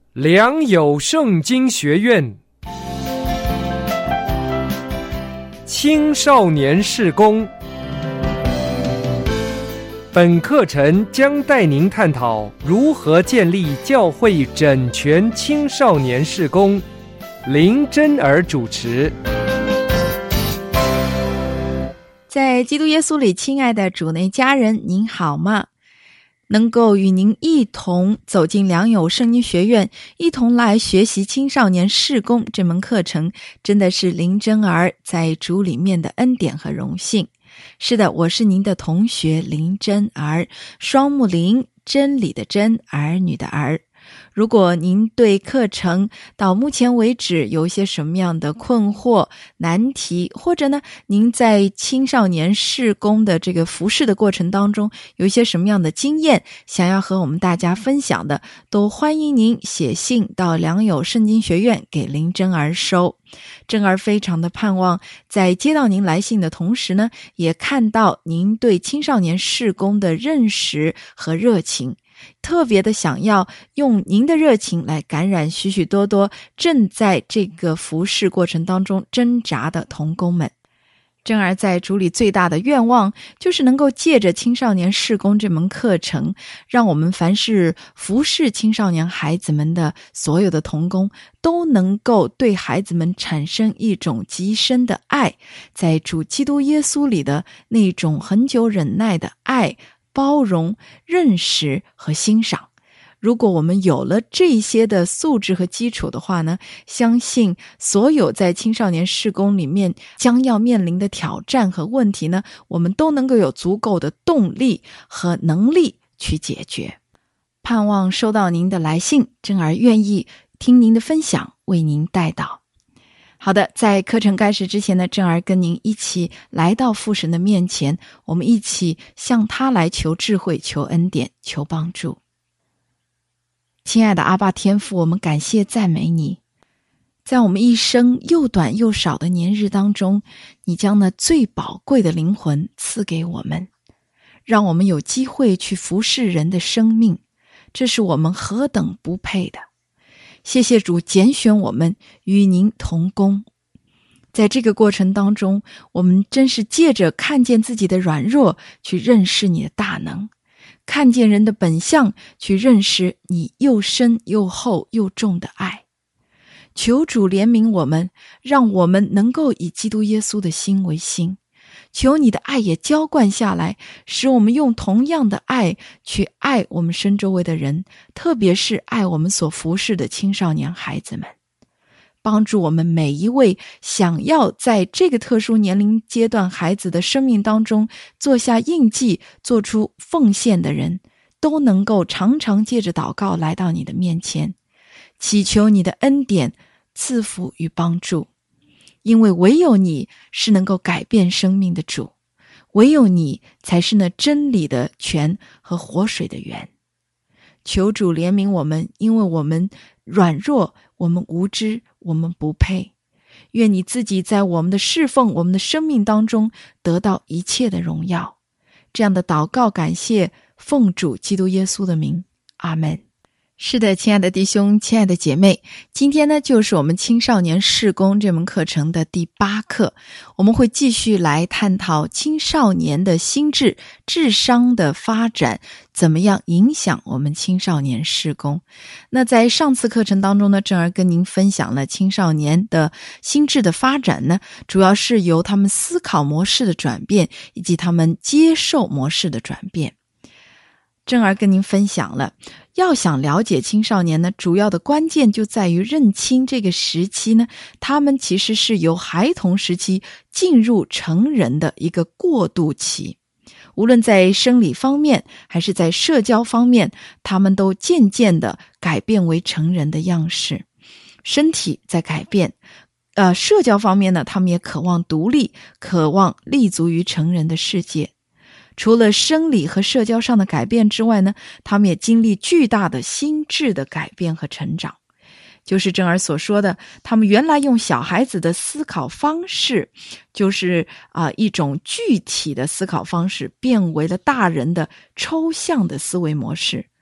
良友圣经学院青少年事工，本课程将带您探讨如何建立教会整全青少年事工。林真儿主持。 在基督耶稣里，亲爱的主内家人，您好吗？能够与您一同走进良友圣经学院，一同来学习青少年事工这门课程，真的是林真儿在主里面的恩典和荣幸。是的，我是您的同学林真儿，双木林，真理的真，儿女的儿。如果您对课程到目前为止有一些什么样的困惑、难题，或者呢，您在青少年事工的这个服事的过程当中有一些什么样的经验，想要和我们大家分享的，都欢迎您写信到良友圣经学院给林真儿收。真儿非常的盼望在接到您来信的同时呢，也看到您对青少年事工的认识和热情，特别的想要用您的热情来感染许许多多正在这个服事过程当中挣扎的同工们。真儿在主里最大的愿望，就是能够借着青少年事工这门课程，让我们凡是服事青少年孩子们的所有的同工，都能够对孩子们产生一种极深的爱，在主基督耶稣里的那种恒久忍耐的爱、包容、认识和欣赏。如果我们有了这些的素质和基础的话呢，相信所有在青少年事工里面将要面临的挑战和问题呢，我们都能够有足够的动力和能力去解决。盼望收到您的来信，真儿愿意听您的分享，为您代祷。好的，在课程开始之前呢，真儿跟您一起来到父神的面前，我们一起向他来求智慧、求恩典、求帮助。亲爱的阿爸天父，我们感谢赞美你，在我们一生又短又少的年日当中，你将那最宝贵的灵魂赐给我们，让我们有机会去服侍人的生命，这是我们何等不配的。谢谢主拣选我们与您同工，在这个过程当中，我们真是借着看见自己的软弱去认识你的大能，看见人的本相去认识你又深又厚又重的爱。求主怜悯我们，让我们能够以基督耶稣的心为心，求你的爱也浇灌下来，使我们用同样的爱去爱我们身周围的人，特别是爱我们所服侍的青少年孩子们。帮助我们每一位想要在这个特殊年龄阶段孩子的生命当中做下印记、做出奉献的人，都能够常常借着祷告来到你的面前，祈求你的恩典、赐福与帮助。因为唯有你是能够改变生命的主，唯有你才是那真理的泉和活水的源。求主怜悯我们，因为我们软弱，我们无知，我们不配。愿你自己在我们的侍奉、我们的生命当中得到一切的荣耀。这样的祷告感谢，奉主基督耶稣的名，阿们。是的，亲爱的弟兄，亲爱的姐妹，今天呢，就是我们青少年事工这门课程的第8课，我们会继续来探讨青少年的心智、智商的发展，怎么样影响我们青少年事工。那在上次课程当中呢，正儿跟您分享了青少年的心智的发展呢，主要是由他们思考模式的转变，以及他们接受模式的转变。正儿跟您分享了，要想了解青少年呢，主要的关键就在于认清这个时期呢，他们其实是由孩童时期进入成人的一个过渡期。无论在生理方面还是在社交方面，他们都渐渐的改变为成人的样式。身体在改变，社交方面呢，他们也渴望独立，渴望立足于成人的世界。除了生理和社交上的改变之外呢，他们也经历巨大的心智的改变和成长。就是正儿所说的，他们原来用小孩子的思考方式，就是一种具体的思考方式，变为了大人的抽象的思维模式。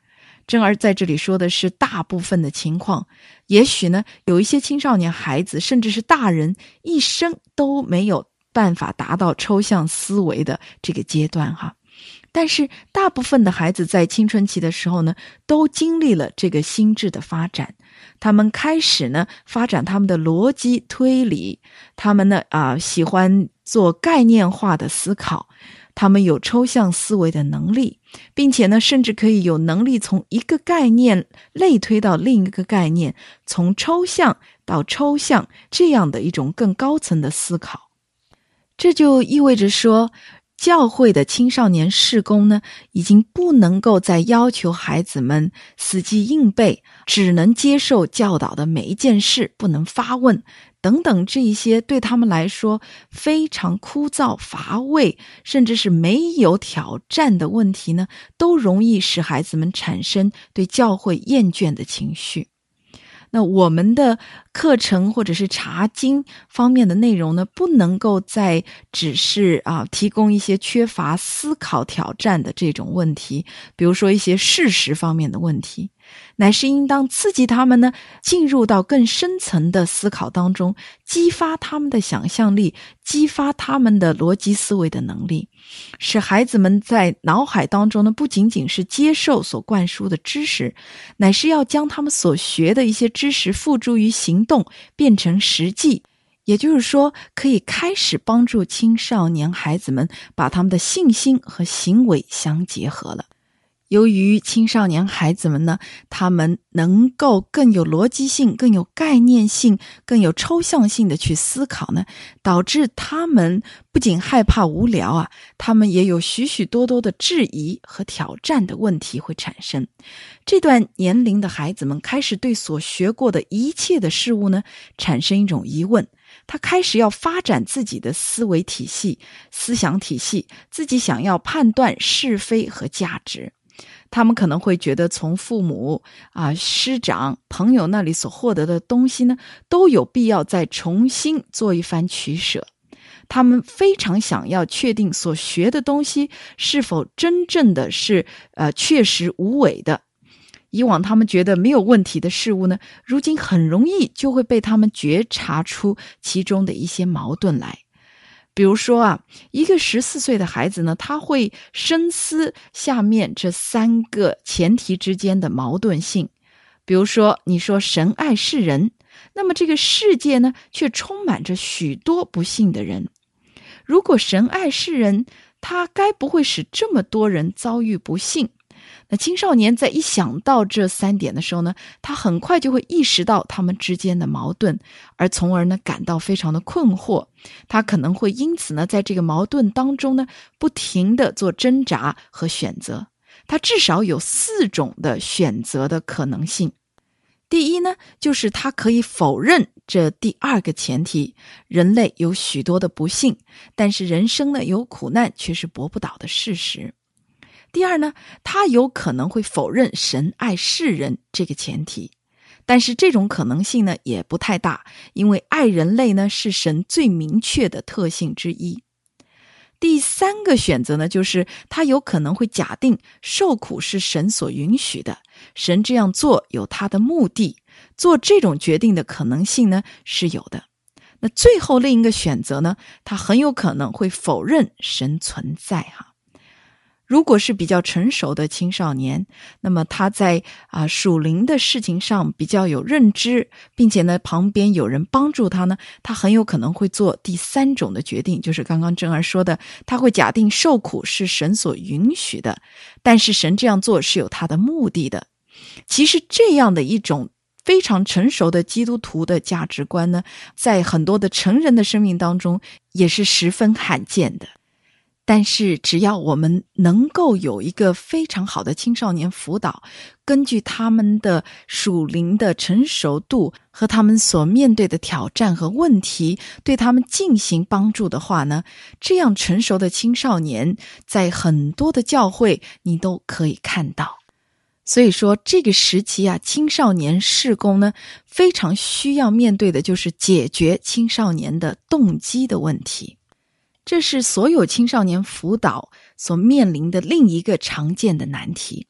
珍儿在这里说的是大部分的情况，也许呢，有一些青少年孩子甚至是大人一生都没有办法达到抽象思维的这个阶段哈。但是大部分的孩子在青春期的时候呢，都经历了这个心智的发展，他们开始呢发展他们的逻辑推理，他们呢喜欢做概念化的思考，他们有抽象思维的能力，并且呢甚至可以有能力从一个概念类推到另一个概念，从抽象到抽象，这样的一种更高层的思考。这就意味着说，教会的青少年事工呢，已经不能够再要求孩子们死记硬背，只能接受教导的每一件事，不能发问等等，这一些对他们来说非常枯燥乏味，甚至是没有挑战的问题呢，都容易使孩子们产生对教会厌倦的情绪。那我们的课程或者是查经方面的内容呢，不能够再只是提供一些缺乏思考挑战的这种问题，比如说一些事实方面的问题，乃是应当刺激他们呢进入到更深层的思考当中，激发他们的想象力，激发他们的逻辑思维的能力，使孩子们在脑海当中呢不仅仅是接受所灌输的知识，乃是要将他们所学的一些知识付诸于行动，变成实际。也就是说，可以开始帮助青少年孩子们把他们的信心和行为相结合了。由于青少年孩子们呢，他们能够更有逻辑性，更有概念性，更有抽象性的去思考呢，导致他们不仅害怕无聊他们也有许许多多的质疑和挑战的问题会产生。这段年龄的孩子们开始对所学过的一切的事物呢，产生一种疑问，他开始要发展自己的思维体系、思想体系，自己想要判断是非和价值。他们可能会觉得从父母师长、朋友那里所获得的东西呢，都有必要再重新做一番取舍。他们非常想要确定所学的东西是否真正的是确实无伪的。以往他们觉得没有问题的事物呢，如今很容易就会被他们觉察出其中的一些矛盾来。比如说一个14岁的孩子呢，他会深思下面这3个前提之间的矛盾性。比如说，你说神爱世人，那么这个世界呢，却充满着许多不幸的人。如果神爱世人，他该不会使这么多人遭遇不幸？那青少年在一想到这3点的时候呢，他很快就会意识到他们之间的矛盾，而从而呢感到非常的困惑。他可能会因此呢在这个矛盾当中呢不停地做挣扎和选择。他至少有4种的选择的可能性。第一呢，就是他可以否认这第2个前提，人类有许多的不幸，但是人生呢有苦难却是驳不倒的事实。第二呢，他有可能会否认神爱世人这个前提，但是这种可能性呢也不太大，因为爱人类呢是神最明确的特性之一。第3个选择呢，就是他有可能会假定受苦是神所允许的，神这样做有他的目的，做这种决定的可能性呢是有的。那最后另一个选择呢，他很有可能会否认神存在如果是比较成熟的青少年，那么他在属灵的事情上比较有认知，并且呢旁边有人帮助他呢，他很有可能会做第3种的决定，就是刚刚珍儿说的，他会假定受苦是神所允许的，但是神这样做是有他的目的的。其实这样的一种非常成熟的基督徒的价值观呢，在很多的成人的生命当中也是十分罕见的。但是只要我们能够有一个非常好的青少年辅导，根据他们的属灵的成熟度和他们所面对的挑战和问题，对他们进行帮助的话呢，这样成熟的青少年在很多的教会你都可以看到。所以说这个时期青少年事工呢，非常需要面对的就是解决青少年的动机的问题。这是所有青少年辅导所面临的另一个常见的难题。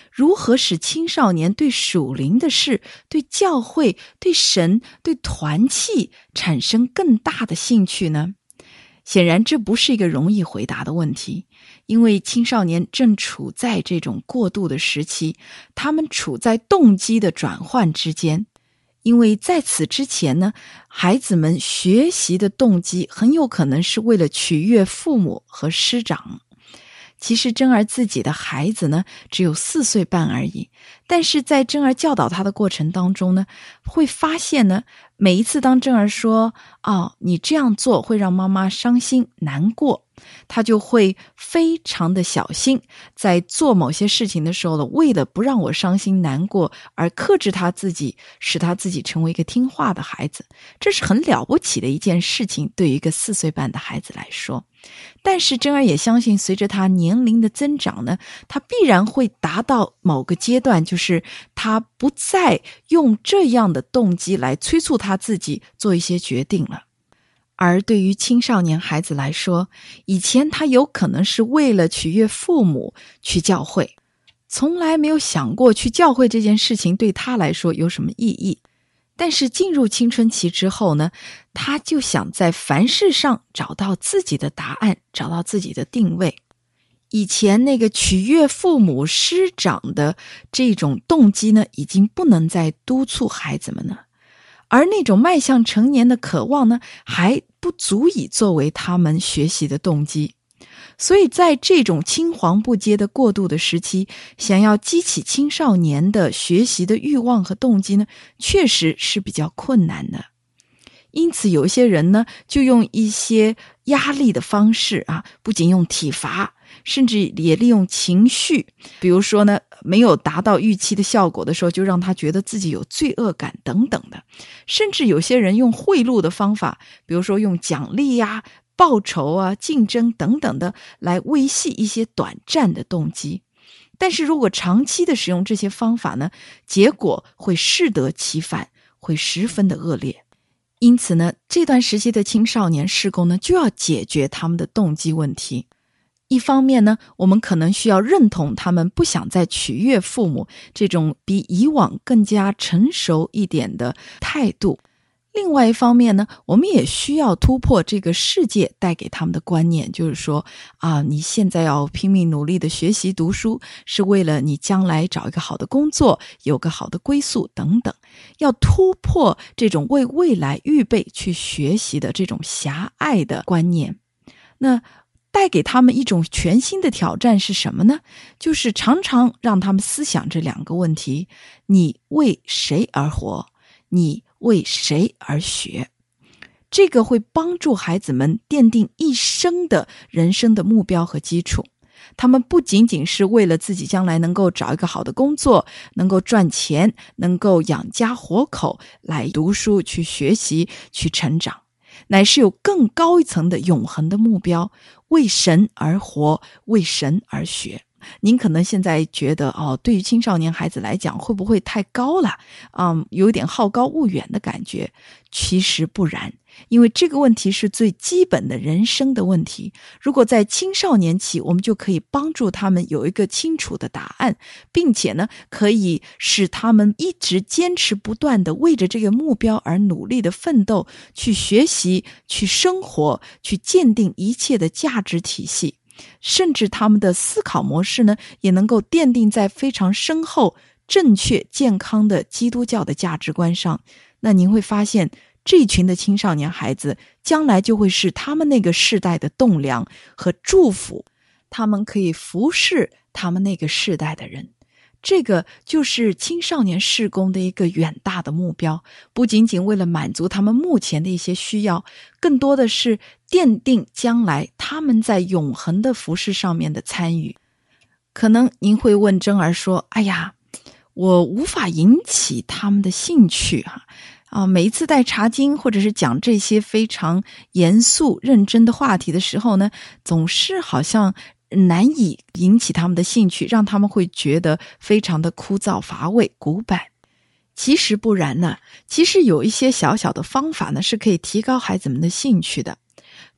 如何使青少年对属灵的事、对教会、对神、对团契产生更大的兴趣呢？显然这不是一个容易回答的问题，因为青少年正处在这种过渡的时期，他们处在动机的转换之间。因为在此之前呢，孩子们学习的动机很有可能是为了取悦父母和师长。其实珍儿自己的孩子呢，只有4岁半而已，但是在珍儿教导他的过程当中呢，会发现呢，每一次当珍儿说你这样做会让妈妈伤心难过，他就会非常的小心，在做某些事情的时候呢，为了不让我伤心难过而克制他自己，使他自己成为一个听话的孩子。这是很了不起的一件事情，对于一个4岁半的孩子来说。但是珍儿也相信，随着他年龄的增长呢，他必然会达到某个阶段，就是他不再用这样的动机来催促他自己做一些决定了。而对于青少年孩子来说，以前他有可能是为了取悦父母去教会，从来没有想过去教会这件事情对他来说有什么意义。但是进入青春期之后呢，他就想在凡事上找到自己的答案，找到自己的定位。以前那个取悦父母师长的这种动机呢，已经不能再督促孩子们了，而那种迈向成年的渴望呢，还不足以作为他们学习的动机。所以在这种青黄不接的过渡的时期，想要激起青少年的学习的欲望和动机呢，确实是比较困难的。因此有一些人呢，就用一些压力的方式不仅用体罚，甚至也利用情绪，比如说呢，没有达到预期的效果的时候，就让他觉得自己有罪恶感等等的。甚至有些人用贿赂的方法，比如说用奖励报酬竞争等等的来维系一些短暂的动机。但是如果长期的使用这些方法呢，结果会适得其反，会十分的恶劣。因此呢，这段时期的青少年事工呢，就要解决他们的动机问题。一方面呢，我们可能需要认同他们不想再取悦父母这种比以往更加成熟一点的态度。另外一方面呢，我们也需要突破这个世界带给他们的观念，就是说你现在要拼命努力的学习读书，是为了你将来找一个好的工作，有个好的归宿等等。要突破这种为未来预备去学习的这种狭隘的观念。那带给他们一种全新的挑战是什么呢？就是常常让他们思想这2个问题：你为谁而活？你为谁而学？这个会帮助孩子们奠定一生的人生的目标和基础。他们不仅仅是为了自己将来能够找一个好的工作，能够赚钱，能够养家活口来读书去学习去成长，乃是有更高一层的永恒的目标，为神而活，为神而学。您可能现在觉得对于青少年孩子来讲会不会太高了，有点好高骛远的感觉。其实不然，因为这个问题是最基本的人生的问题。如果在青少年期，我们就可以帮助他们有一个清楚的答案，并且呢，可以使他们一直坚持不断的为着这个目标而努力的奋斗，去学习，去生活，去鉴定一切的价值体系。甚至他们的思考模式呢，也能够奠定在非常深厚、正确、健康的基督教的价值观上。那您会发现，这一群的青少年孩子将来就会是他们那个世代的栋梁和祝福，他们可以服侍他们那个世代的人。这个就是青少年事工的一个远大的目标，不仅仅为了满足他们目前的一些需要，更多的是奠定将来他们在永恒的服事上面的参与。可能您会问珍儿说，哎呀，我无法引起他们的兴趣每一次带查经或者是讲这些非常严肃认真的话题的时候呢，总是好像难以引起他们的兴趣，让他们会觉得非常的枯燥乏味古板。其实不然呢，其实有一些小小的方法呢，是可以提高孩子们的兴趣的。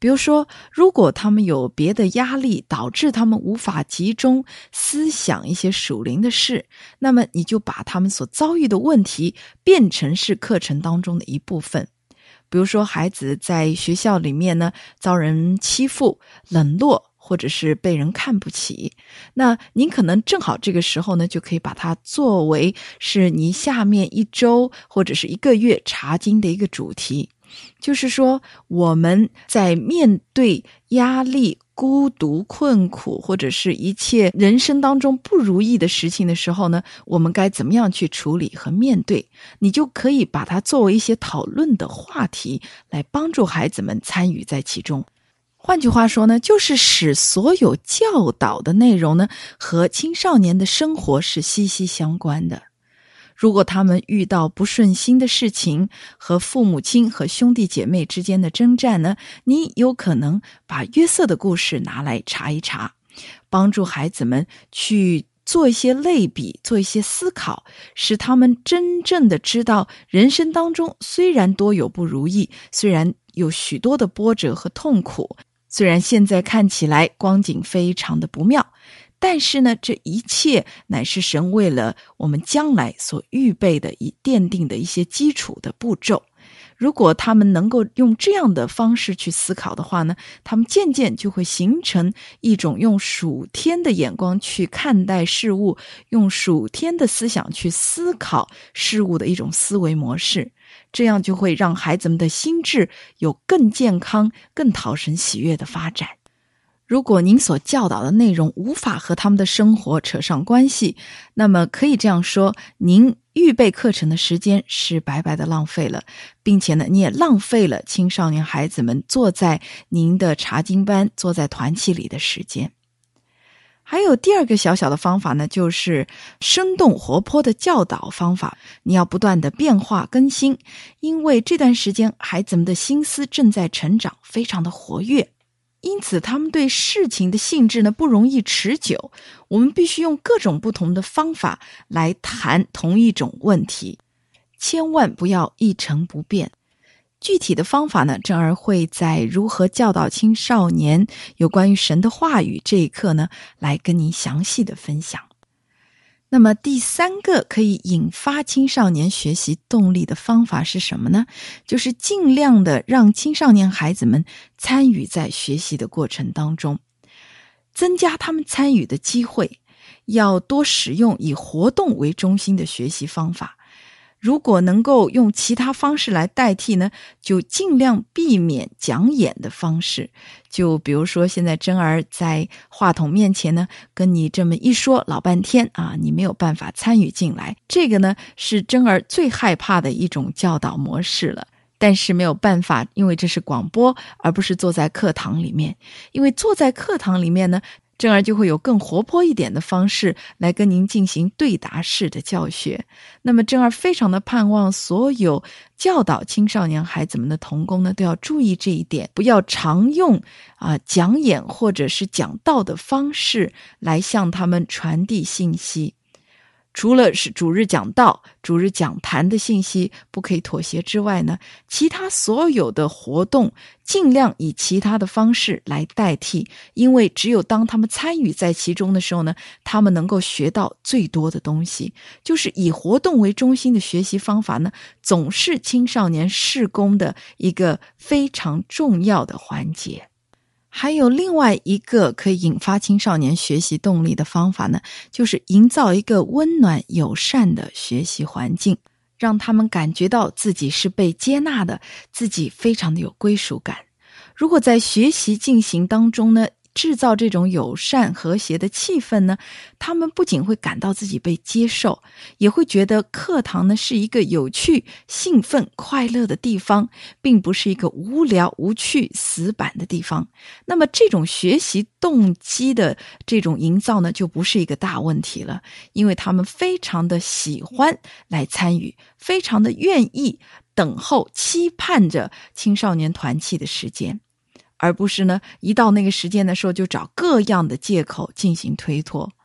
比如说，如果他们有别的压力导致他们无法集中思想一些属灵的事，那么你就把他们所遭遇的问题变成是课程当中的一部分。比如说，孩子在学校里面呢遭人欺负、冷落，或者是被人看不起，那您可能正好这个时候呢，就可以把它作为是你下面1周或者是1个月查经的一个主题。就是说，我们在面对压力、孤独、困苦，或者是一切人生当中不如意的事情的时候呢，我们该怎么样去处理和面对？你就可以把它作为一些讨论的话题，来帮助孩子们参与在其中。换句话说呢，就是使所有教导的内容呢，和青少年的生活是息息相关的。如果他们遇到不顺心的事情，和父母亲和兄弟姐妹之间的征战呢，你有可能把约瑟的故事拿来查一查，帮助孩子们去做一些类比，做一些思考，使他们真正的知道人生当中虽然多有不如意，虽然有许多的波折和痛苦，虽然现在看起来光景非常的不妙，但是呢，这一切乃是神为了我们将来所预备的奠定的一些基础的步骤。如果他们能够用这样的方式去思考的话呢，他们渐渐就会形成一种用属天的眼光去看待事物，用属天的思想去思考事物的一种思维模式。这样就会让孩子们的心智有更健康、更讨神喜悦的发展。如果您所教导的内容无法和他们的生活扯上关系，那么可以这样说，您预备课程的时间是白白的浪费了，并且呢，你也浪费了青少年孩子们坐在您的查经班、坐在团契里的时间。还有第二个小小的方法呢，就是生动活泼的教导方法。你要不断的变化更新，因为这段时间孩子们的心思正在成长，非常的活跃，因此他们对事情的兴致呢不容易持久。我们必须用各种不同的方法来谈同一种问题，千万不要一成不变。具体的方法呢，正儿会在如何教导青少年有关于神的话语这一课呢，来跟您详细的分享。那么第3个可以引发青少年学习动力的方法是什么呢？就是尽量的让青少年孩子们参与在学习的过程当中，增加他们参与的机会，要多使用以活动为中心的学习方法。如果能够用其他方式来代替呢，就尽量避免讲演的方式。就比如说现在珍儿在话筒面前呢，跟你这么一说老半天啊，你没有办法参与进来。这个呢是珍儿最害怕的一种教导模式了。但是没有办法，因为这是广播，而不是坐在课堂里面。因为坐在课堂里面呢，珍儿就会有更活泼一点的方式来跟您进行对答式的教学。那么珍儿非常的盼望所有教导青少年孩子们的同工呢，都要注意这一点，不要常用讲演或者是讲道的方式来向他们传递信息。除了是主日讲道、主日讲坛的信息不可以妥协之外呢，其他所有的活动尽量以其他的方式来代替，因为只有当他们参与在其中的时候呢，他们能够学到最多的东西。就是以活动为中心的学习方法呢，总是青少年事工的一个非常重要的环节。还有另外一个可以引发青少年学习动力的方法呢，就是营造一个温暖友善的学习环境，让他们感觉到自己是被接纳的，自己非常的有归属感。如果在学习进行当中呢，制造这种友善和谐的气氛呢，他们不仅会感到自己被接受，也会觉得课堂呢是一个有趣、兴奋、快乐的地方，并不是一个无聊、无趣、死板的地方。那么这种学习动机的这种营造呢，就不是一个大问题了，因为他们非常的喜欢来参与，非常的愿意等候、期盼着青少年团契的时间。而不是呢，一到那个时间的时候就找各样的借口进行推脱。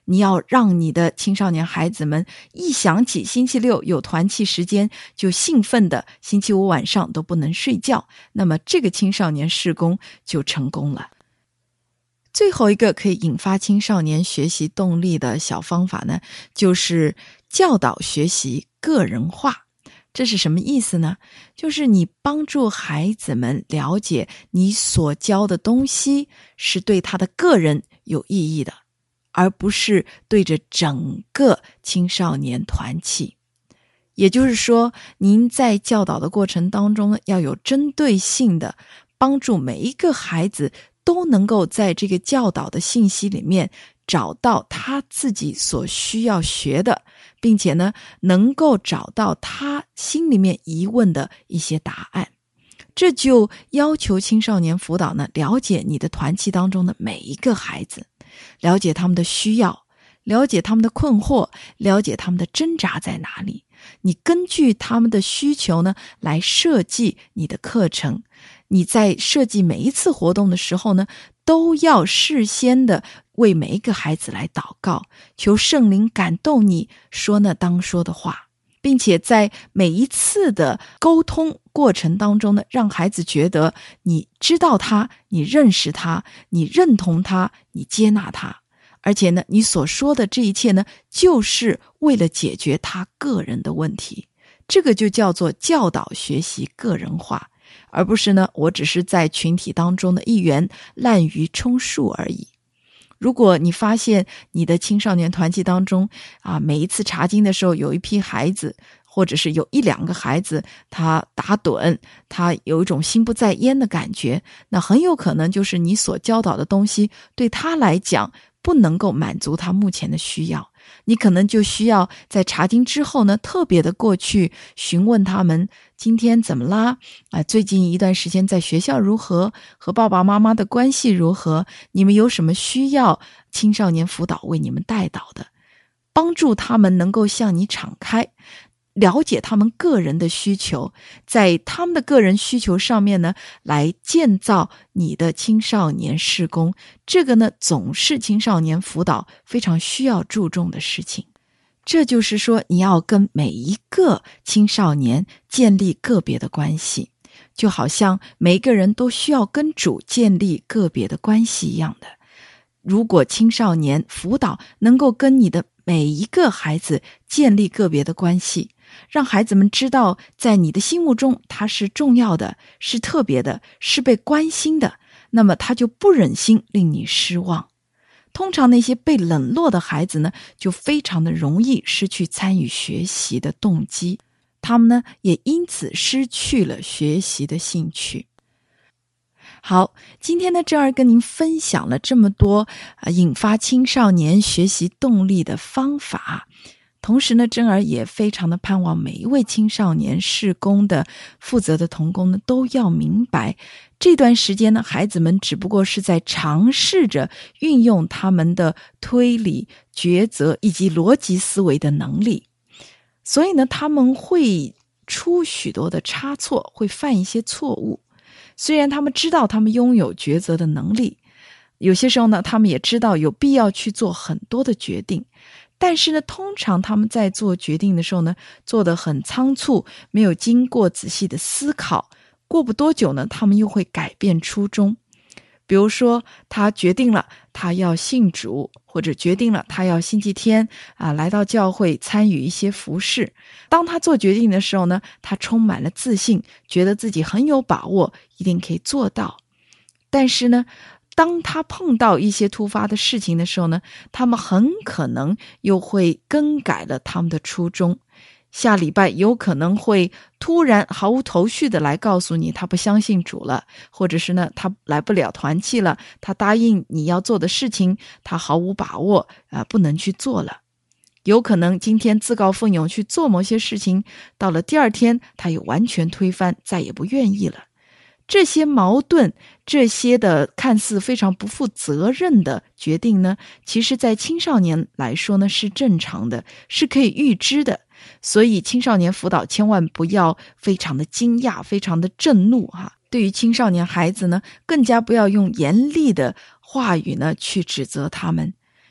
你要让你的青少年孩子们一想起星期六有团契时间就兴奋的，星期五晚上都不能睡觉，那么这个青少年事工就成功了。最后一个可以引发青少年学习动力的小方法呢，就是教导学习个人化。这是什么意思呢？就是你帮助孩子们了解你所教的东西是对他的个人有意义的，而不是对着整个青少年团契。也就是说，您在教导的过程当中呢，要有针对性的帮助每一个孩子都能够在这个教导的信息里面找到他自己所需要学的，并且呢，能够找到他心里面疑问的一些答案。这就要求青少年辅导呢，了解你的团契当中的每一个孩子，了解他们的需要，了解他们的困惑，了解他们的挣扎在哪里。你根据他们的需求呢，来设计你的课程。你在设计每一次活动的时候呢，都要事先的为每一个孩子来祷告，求圣灵感动你说那当说的话，并且在每一次的沟通过程当中呢，让孩子觉得你知道他，你认识他，你认同他，你接纳他，而且呢，你所说的这一切呢，就是为了解决他个人的问题。这个就叫做教导学习个人化，而不是呢，我只是在群体当中的一员，滥竽充数而已。如果你发现你的青少年团契当中每一次查经的时候有一批孩子，或者是有一两个孩子他打盹，他有一种心不在焉的感觉，那很有可能就是你所教导的东西对他来讲不能够满足他目前的需要。你可能就需要在查经之后呢，特别的过去询问他们今天怎么啦，最近一段时间在学校如何，和爸爸妈妈的关系如何，你们有什么需要青少年辅导为你们带导的，帮助他们能够向你敞开，了解他们个人的需求，在他们的个人需求上面呢，来建造你的青少年事工。这个呢，总是青少年辅导非常需要注重的事情。这就是说，你要跟每一个青少年建立个别的关系，就好像每一个人都需要跟主建立个别的关系一样的。如果青少年辅导能够跟你的每一个孩子建立个别的关系，让孩子们知道在你的心目中他是重要的，是特别的，是被关心的，那么他就不忍心令你失望。通常那些被冷落的孩子呢，就非常的容易失去参与学习的动机，他们呢也因此失去了学习的兴趣。好，今天呢，珍儿跟您分享了这么多引发青少年学习动力的方法。同时呢，珍儿也非常的盼望每一位青少年事工的负责的同工呢，都要明白这段时间呢，孩子们只不过是在尝试着运用他们的推理、抉择以及逻辑思维的能力，所以呢，他们会出许多的差错，会犯一些错误。虽然他们知道他们拥有抉择的能力，有些时候呢，他们也知道有必要去做很多的决定，但是呢，通常他们在做决定的时候呢，做得很仓促，没有经过仔细的思考，过不多久呢，他们又会改变初衷。比如说他决定了他要信主，或者决定了他要星期天来到教会参与一些服事。当他做决定的时候呢，他充满了自信，觉得自己很有把握，一定可以做到。但是呢，当他碰到一些突发的事情的时候呢，他们很可能又会更改了他们的初衷。下礼拜有可能会突然毫无头绪的来告诉你他不相信主了，或者是呢他来不了团契了，他答应你要做的事情他毫无把握不能去做了。有可能今天自告奋勇去做某些事情，到了第二天他又完全推翻，再也不愿意了。这些矛盾，这些的看似非常不负责任的决定呢，其实在青少年来说呢是正常的，是可以预知的。所以青少年辅导千万不要非常的惊讶，非常的震怒对于青少年孩子呢，更加不要用严厉的话语呢去指责他们，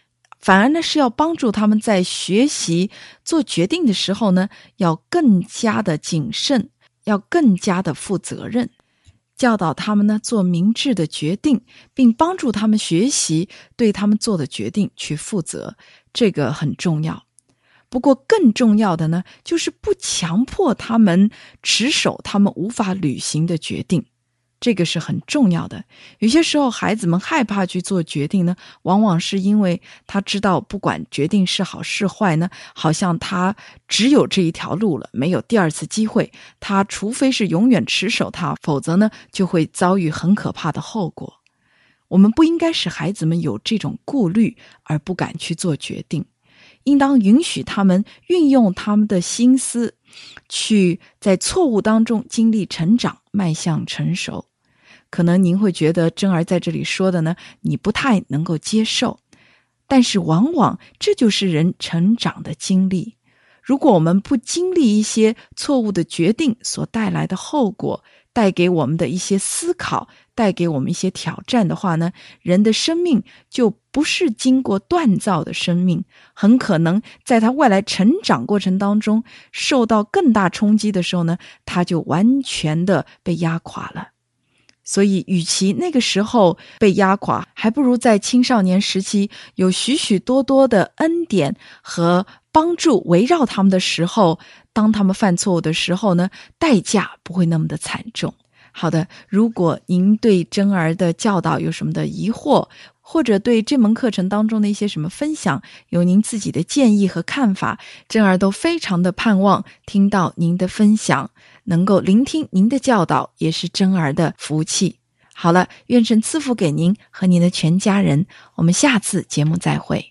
反而呢是要帮助他们在学习做决定的时候呢，要更加的谨慎，要更加的负责任，教导他们呢做明智的决定，并帮助他们学习对他们做的决定去负责，这个很重要。不过更重要的呢，就是不强迫他们持守他们无法履行的决定，这个是很重要的。有些时候孩子们害怕去做决定呢，往往是因为他知道不管决定是好是坏呢，好像他只有这一条路了，没有第二次机会，他除非是永远持守它，否则呢就会遭遇很可怕的后果。我们不应该使孩子们有这种顾虑而不敢去做决定，应当允许他们运用他们的心思，去在错误当中经历成长，迈向成熟。可能您会觉得珍儿在这里说的呢，你不太能够接受，但是往往这就是人成长的经历。如果我们不经历一些错误的决定所带来的后果，带给我们的一些思考，带给我们一些挑战的话呢，人的生命就不是经过锻造的生命，很可能在他未来成长过程当中受到更大冲击的时候呢，他就完全的被压垮了。所以与其那个时候被压垮，还不如在青少年时期有许许多多的恩典和帮助围绕他们的时候，当他们犯错误的时候呢，代价不会那么的惨重。好的，如果您对珍儿的教导有什么的疑惑，或者对这门课程当中的一些什么分享有您自己的建议和看法，珍儿都非常的盼望听到您的分享，能够聆听您的教导，也是珍儿的福气。好了，愿神赐福给您和您的全家人，我们下次节目再会。